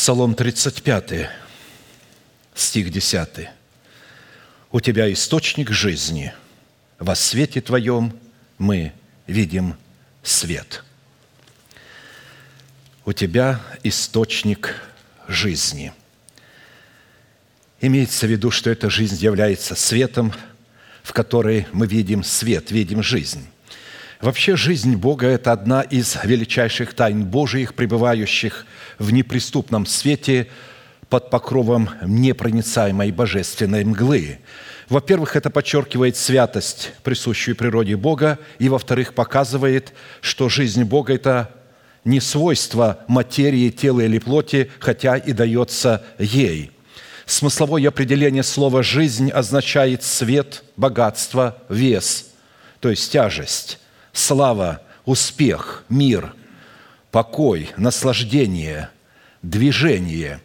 Псалом 35, стих 10. «У Тебя источник жизни, во свете Твоем мы видим свет». У Тебя источник жизни. Имеется в виду, что эта жизнь является светом, в которой мы видим свет, видим жизнь. Вообще, жизнь Бога – это одна из величайших тайн Божиих, пребывающих в неприступном свете под покровом непроницаемой божественной мглы. Во-первых, это подчеркивает святость, присущую природе Бога, и, во-вторых, показывает, что жизнь Бога – это не свойство материи, тела или плоти, хотя и дается ей. Смысловое определение слова «жизнь» означает свет, богатство, вес, то есть тяжесть, слава, успех, мир, покой, наслаждение, движение.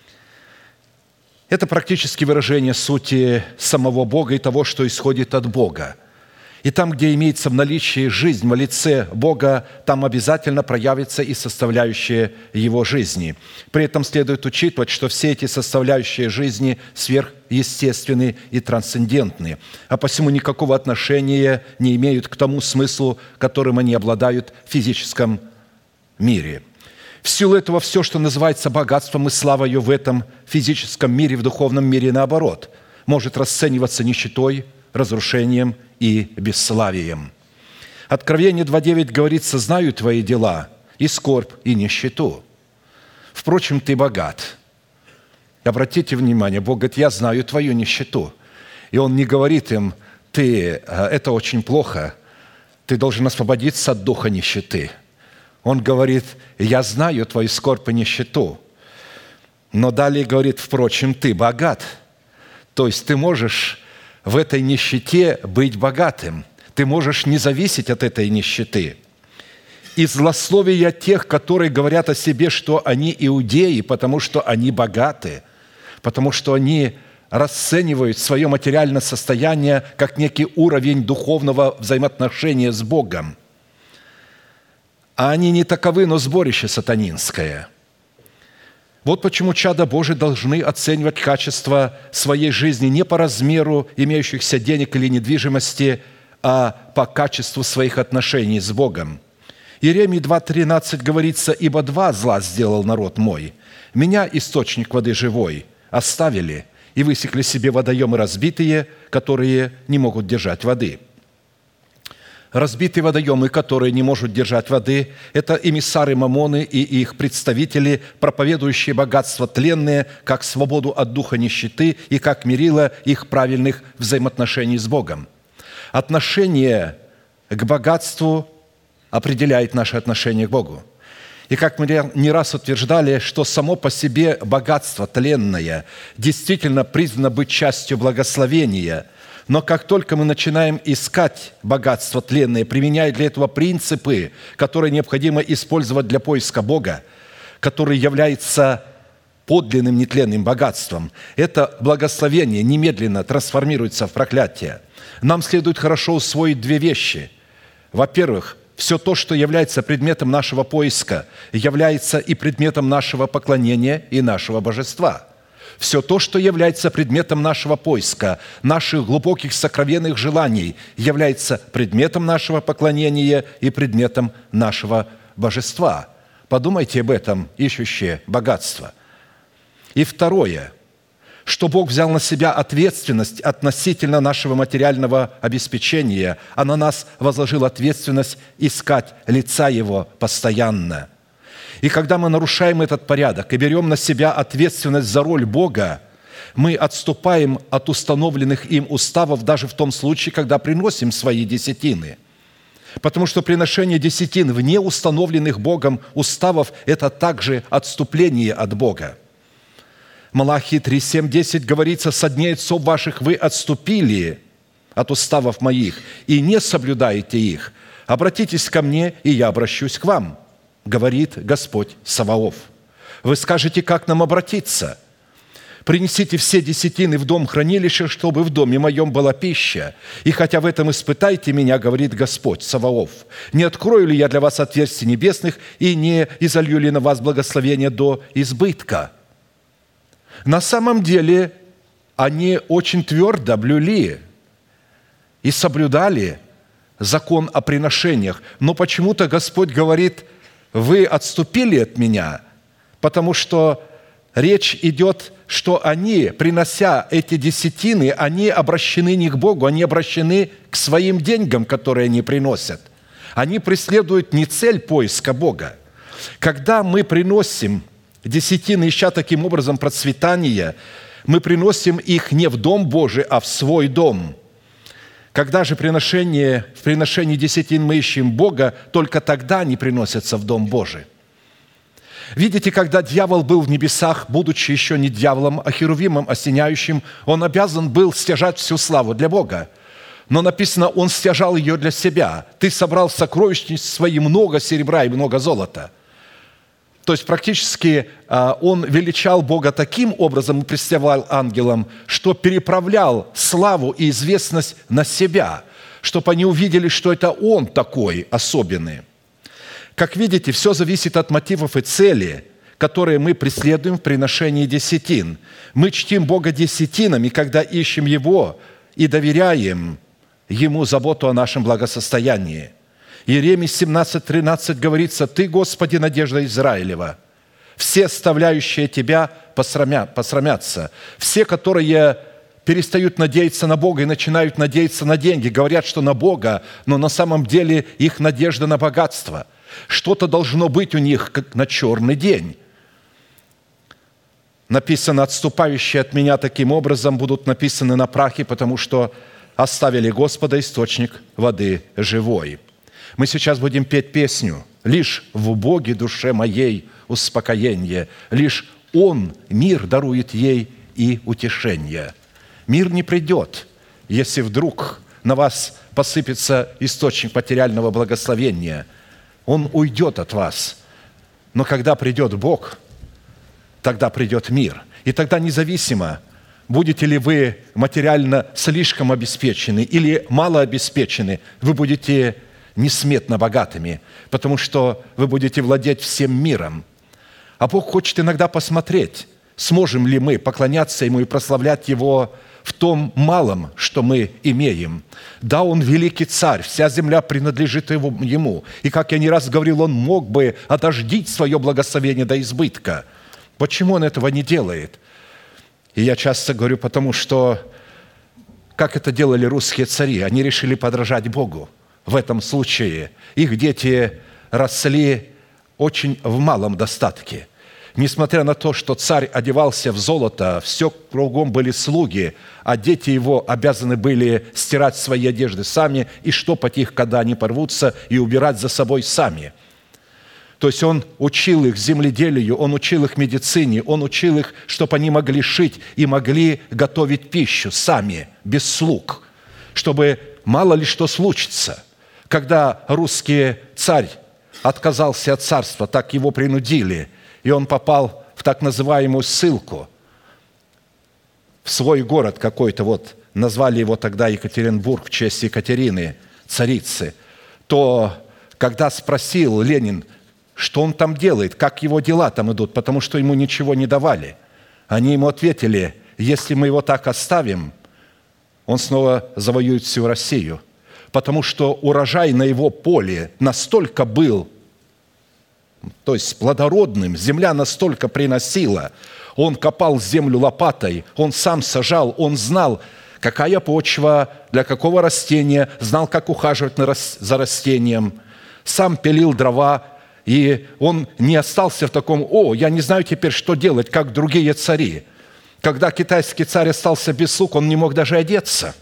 Это практически выражение сути самого Бога и того, что исходит от Бога. И там, где имеется в наличии жизнь во лице Бога, там обязательно проявится и составляющая Его жизни. При этом следует учитывать, что все эти составляющие жизни сверхъестественны и трансцендентны, а посему никакого отношения не имеют к тому смыслу, которым они обладают в физическом мире. В силу этого все, что называется богатством и славою в этом физическом мире, в духовном мире, наоборот, может расцениваться нищетой, разрушением и бесславием. Откровение 2.9 говорится: «Знаю твои дела, и скорбь, и нищету. Впрочем, ты богат». Обратите внимание, Бог говорит: «Я знаю твою нищету». И Он не говорит им: это очень плохо, ты должен освободиться от духа нищеты. Он говорит: «Я знаю твою скорбь и нищету». Но далее говорит: «Впрочем, ты богат». То есть ты можешь в этой нищете быть богатым. Ты можешь не зависеть от этой нищеты. И злословия тех, которые говорят о себе, что они иудеи, потому что они богаты, потому что они расценивают свое материальное состояние как некий уровень духовного взаимоотношения с Богом. А они не таковы, но сборище сатанинское. Вот почему чада Божии должны оценивать качество своей жизни не по размеру имеющихся денег или недвижимости, а по качеству своих отношений с Богом. Иеремии 2.13 говорится: «Ибо два зла сделал народ мой. Меня, источник воды живой, оставили и высекли себе водоемы разбитые, которые не могут держать воды». Разбитые водоемы, которые не могут держать воды, это эмиссары Мамоны и их представители, проповедующие богатство тленное, как свободу от духа нищеты и как мерило их правильных взаимоотношений с Богом. Отношение к богатству определяет наше отношение к Богу. И как мы не раз утверждали, что само по себе богатство тленное действительно призвано быть частью благословения. Но как только мы начинаем искать богатство тленное, применяя для этого принципы, которые необходимо использовать для поиска Бога, который является подлинным нетленным богатством, это благословение немедленно трансформируется в проклятие. Нам следует хорошо усвоить две вещи. Во-первых, все то, что является предметом нашего поиска, является и предметом нашего поклонения и нашего божества. Все то, что является предметом нашего поиска, наших глубоких сокровенных желаний, является предметом нашего поклонения и предметом нашего божества. Подумайте об этом, ищущие богатство. И второе, что Бог взял на себя ответственность относительно нашего материального обеспечения, а на нас возложил ответственность искать лица Его постоянно. И когда мы нарушаем этот порядок и берем на себя ответственность за роль Бога, мы отступаем от установленных им уставов даже в том случае, когда приносим свои десятины. Потому что приношение десятин вне установленных Богом уставов – это также отступление от Бога. Малахии 3:7-10 говорится: «Со дней отцов ваших вы отступили от уставов моих и не соблюдаете их. Обратитесь ко мне, и я обращусь к вам, говорит Господь Саваоф». Вы скажете: как нам обратиться? Принесите все десятины в дом хранилища, чтобы в доме моем была пища. И хотя в этом испытайте меня, говорит Господь Саваоф, не открою ли я для вас отверстий небесных и не изолью ли на вас благословение до избытка?» На самом деле они очень твердо блюли и соблюдали закон о приношениях. Но почему-то Господь говорит: «Вы отступили от меня», потому что речь идет, что они, принося эти десятины, они обращены не к Богу, они обращены к своим деньгам, которые они приносят. Они преследуют не цель поиска Бога. Когда мы приносим десятины, ища таким образом процветания, мы приносим их не в дом Божий, а в свой дом. Когда же в приношении десятин мы ищем Бога, только тогда они приносятся в дом Божий. Видите, когда дьявол был в небесах, будучи еще не дьяволом, а херувимом осеняющим, он обязан был стяжать всю славу для Бога. Но написано, он стяжал ее для себя. «Ты собрал в сокровищнице свои много серебра и много золота». То есть практически он величал Бога таким образом и представлял ангелам, что переправлял славу и известность на себя, чтобы они увидели, что это он такой особенный. Как видите, все зависит от мотивов и цели, которые мы преследуем в приношении десятин. Мы чтим Бога десятинами, когда ищем Его и доверяем Ему заботу о нашем благосостоянии. Иеремии 17:13 говорится: «Ты, Господи, надежда Израилева, все оставляющие Тебя посрамятся». Все, которые перестают надеяться на Бога и начинают надеяться на деньги, говорят, что на Бога, но на самом деле их надежда на богатство. Что-то должно быть у них, как на черный день. Написано: «Отступающие от меня таким образом будут написаны на прахе, потому что оставили Господа, источник воды живой». Мы сейчас будем петь песню: «Лишь в Боге душе моей успокоение, лишь Он мир дарует ей и утешение». Мир не придет, если вдруг на вас посыпется источник материального благословения. Он уйдет от вас. Но когда придет Бог, тогда придет мир. И тогда независимо, будете ли вы материально слишком обеспечены или мало обеспечены, вы будете несметно богатыми, потому что вы будете владеть всем миром. А Бог хочет иногда посмотреть, сможем ли мы поклоняться Ему и прославлять Его в том малом, что мы имеем. Да, Он великий царь, вся земля принадлежит Ему. И, как я не раз говорил, Он мог бы отождить свое благословение до избытка. Почему Он этого не делает? И я часто говорю, потому что, как это делали русские цари, они решили подражать Богу. В этом случае их дети росли очень в малом достатке. Несмотря на то, что царь одевался в золото, все кругом были слуги, а дети его обязаны были стирать свои одежды сами и штопать их, когда они порвутся, и убирать за собой сами. То есть он учил их земледелию, он учил их медицине, он учил их, чтобы они могли шить и могли готовить пищу сами, без слуг, чтобы мало ли что случится. Когда русский царь отказался от царства, так его принудили, и он попал в так называемую ссылку, в свой город какой-то, назвали его тогда Екатеринбург в честь Екатерины, царицы, то когда спросил Ленин, что он там делает, как его дела там идут, потому что ему ничего не давали, они ему ответили: если мы его так оставим, он снова завоюет всю Россию, потому что урожай на его поле настолько был, то есть плодородным, земля настолько приносила, он копал землю лопатой, он сам сажал, он знал, какая почва, для какого растения, знал, как ухаживать за растением, сам пилил дрова, и он не остался в таком: я не знаю теперь, что делать, как другие цари. Когда китайский царь остался без слуг, он не мог даже одеться.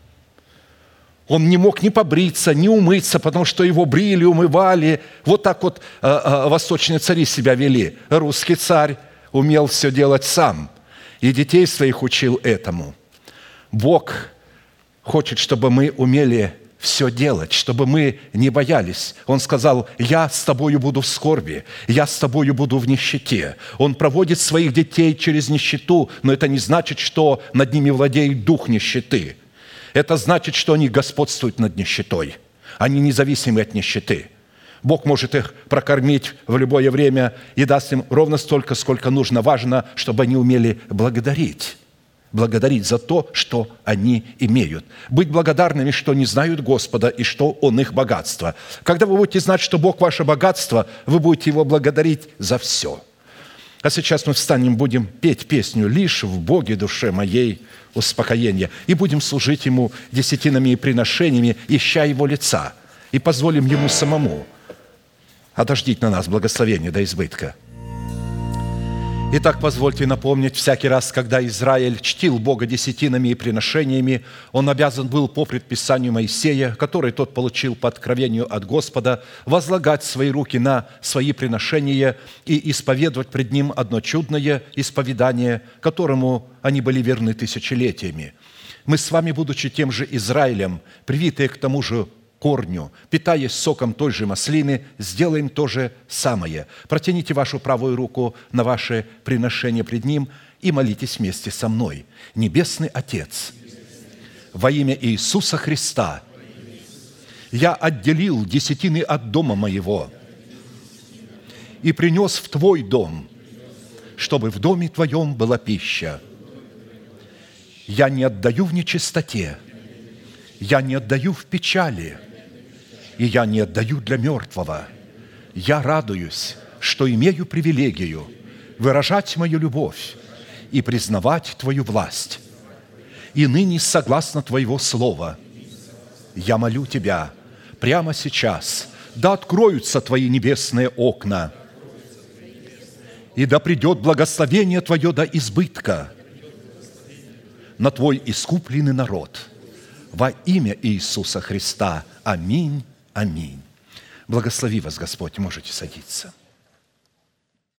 Он не мог ни побриться, ни умыться, потому что его брили, умывали. Вот так восточные цари себя вели. Русский царь умел все делать сам, и детей своих учил этому. Бог хочет, чтобы мы умели все делать, чтобы мы не боялись. Он сказал: «Я с тобою буду в скорби, я с тобою буду в нищете». Он проводит своих детей через нищету, но это не значит, что над ними владеет дух нищеты. Это значит, что они господствуют над нищетой. Они независимы от нищеты. Бог может их прокормить в любое время и даст им ровно столько, сколько нужно. Важно, чтобы они умели благодарить. Благодарить за то, что они имеют. Быть благодарными, что не знают Господа и что Он их богатство. Когда вы будете знать, что Бог ваше богатство, вы будете Его благодарить за все. А сейчас мы встанем, будем петь песню «Лишь в Боге душе моей успокоение». И будем служить Ему десятинами и приношениями, ища Его лица. И позволим Ему самому отождить на нас благословение до избытка. Итак, позвольте напомнить, всякий раз, когда Израиль чтил Бога десятинами и приношениями, он обязан был по предписанию Моисея, который тот получил по откровению от Господа, возлагать свои руки на свои приношения и исповедовать пред Ним одно чудное исповедание, которому они были верны тысячелетиями. Мы с вами, будучи тем же Израилем, привитые к тому же корню, питаясь соком той же маслины, сделаем то же самое. Протяните вашу правую руку на ваше приношение пред Ним и молитесь вместе со мной. Небесный Отец, во имя Иисуса Христа, я отделил десятины от дома моего и принес в Твой дом, чтобы в доме Твоем была пища. Я не отдаю в нечистоте, я не отдаю в печали, и я не отдаю для мертвого. Я радуюсь, что имею привилегию выражать мою любовь и признавать Твою власть. И ныне, согласно Твоего слова, я молю Тебя прямо сейчас, да откроются Твои небесные окна, и да придет благословение Твое до избытка на Твой искупленный народ. Во имя Иисуса Христа. Аминь. Аминь. Благослови вас Господь. Можете садиться.